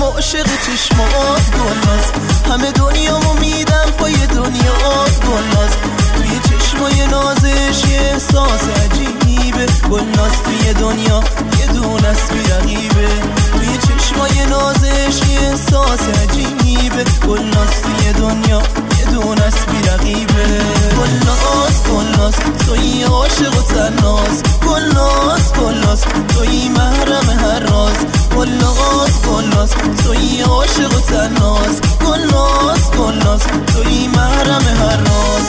عاشق چشمات گلناز، همه دنیامو میدم پای دنیات گلناز، توی چشمای نازش یه احساس عجیبه گلناز، توی دنیا یه دونه است بی رقیبه، توی چشمای نازش یه احساس عجیبه گلناز، توی دنیا یه دونه است بی رقیبه گلناز گلناز، توی عاشق و تناز گلناز گلناز، توی محرم هر راز گلناز گلناز، توی عاشق و تناز گلناز گلناز، توی محرم هر راز.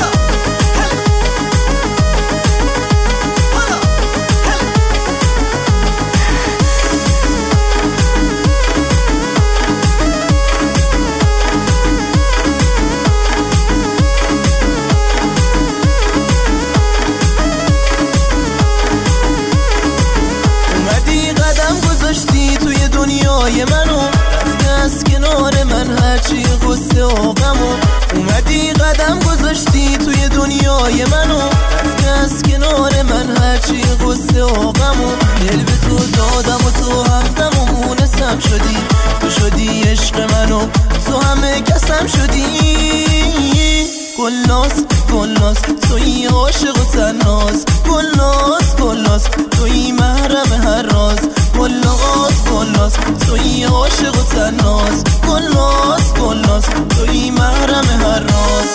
توی دنیای منو رفتی از کنار من، هرچی غصه و غمو اومدی قدم گذاشتی توی دنیای منو رفتی از کنار من، هرچی غصه و غمو دل به تو دادم و تو همدم و مونسم شدی، تو شدی عشق منو تو همه کسم شدی گلناز گلناز، توی عاشق و تناز گلناز گلناز، توی محرم هر راز گلناز گلناز، توی عاشق و تناز گلناز گلناز، توی محرم هر راز.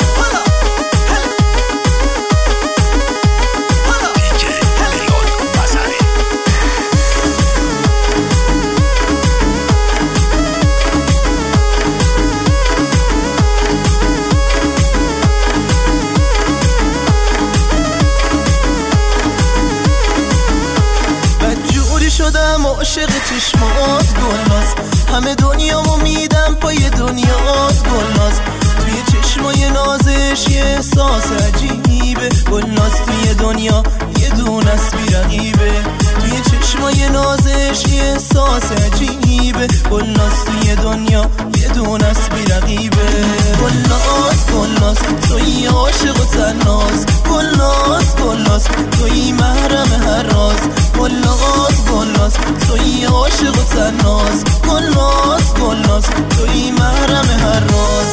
شدم عاشق چشمات گلناز، همه دنیامو میدم پای دنیات گلناز، توی چشمای نازش یه احساس عجیبه گلناز، توی دنیا یه دونه است بی رقیبه، توی چشمای نازش یه احساس عجیبه گلناز، توی دنیا یه دونه است بی رقیبه گلناز گلناز، توی عاشق و تناز گلناز گلناز، توی محرم هر راز گلناز گلناز، توی عاشق و تناز گلناز گلناز، توی محرم هر راز.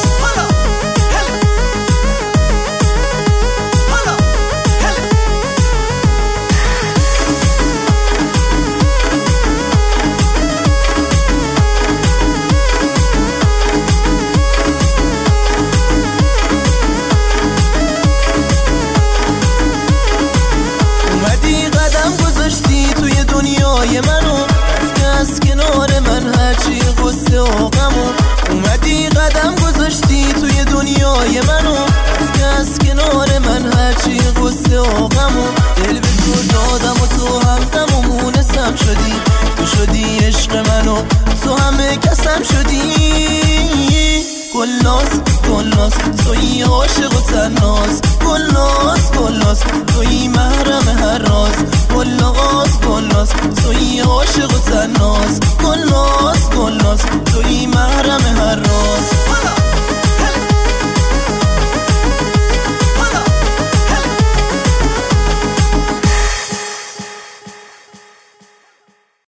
توی دنیای منو رفتی از کنار من، هرچی غصه و غمو اومدی قدم گذاشتی توی دنیای منو رفتی از کنار من، هرچی غصه و غمو دل به تو دادم و تو همدم و مونسم شدی، تو شدی عشق منو تو همه کسم شدی گلناز گلناز، توی عاشق و تناز گلناز گلناز، توی محرم هر راز گلناز گلناز، توی عاشق و تناز گلناز گلناز، توی محرم هر راز.